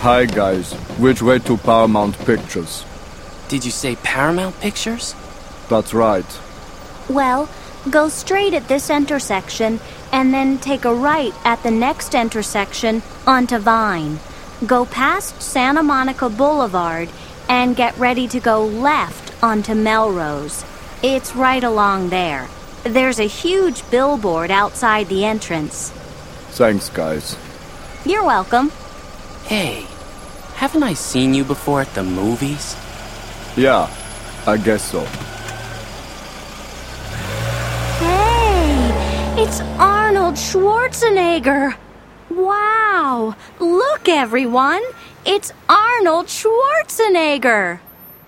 Hi guys, which way to Paramount Pictures? Did you say Paramount Pictures? That's right. Well, go straight at this intersection and then take a right at the next intersection onto Vine. Go past Santa Monica Boulevard and get ready to go left onto Melrose. It's right along there. There's a huge billboard outside the entrance. Thanks, guys. You're welcome. Hey, haven't I seen you before at the movies? Yeah, I guess so. Hey, it's Arnold Schwarzenegger. Wow, look everyone, it's Arnold Schwarzenegger.